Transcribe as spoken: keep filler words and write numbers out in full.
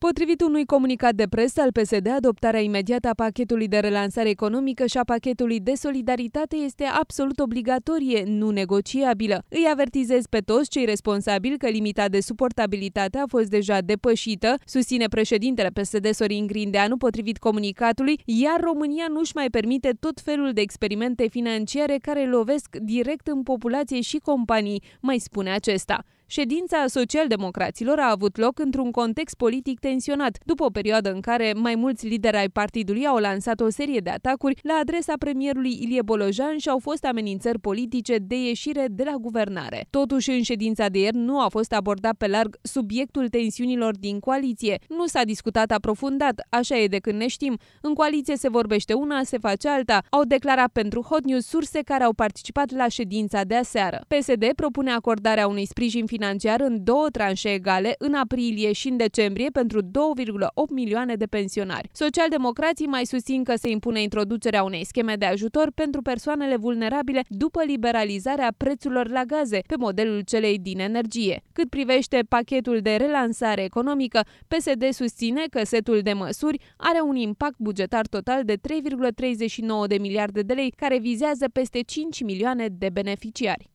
Potrivit unui comunicat de presă al P S D, adoptarea imediată a pachetului de relansare economică și a pachetului de solidaritate este absolut obligatorie, nu negociabilă. Îi avertizez pe toți cei responsabili că limita de suportabilitate a fost deja depășită, susține președintele P S D Sorin Grindeanu potrivit comunicatului, iar România nu-și mai permite tot felul de experimente financiare care lovesc direct în populație și companii, mai spune acesta. Ședința socialdemocraților a avut loc într-un context politic tensionat, după o perioadă în care mai mulți lideri ai partidului au lansat o serie de atacuri la adresa premierului Ilie Bolojan și au fost amenințări politice de ieșire de la guvernare. Totuși, în ședința de ieri nu a fost abordat pe larg subiectul tensiunilor din coaliție. Nu s-a discutat aprofundat, așa e de când ne știm. În coaliție se vorbește una, se face alta, au declarat pentru Hot News surse care au participat la ședința de aseară. P S D propune acordarea unui sprijin financiar în două tranșe egale, în aprilie și în decembrie, pentru două virgulă opt milioane de pensionari. Socialdemocrații mai susțin că se impune introducerea unei scheme de ajutor pentru persoanele vulnerabile după liberalizarea prețurilor la gaze, pe modelul celei din energie. Cât privește pachetul de relansare economică, P S D susține că setul de măsuri are un impact bugetar total de trei virgulă treizeci și nouă de miliarde de lei, care vizează peste cinci milioane de beneficiari.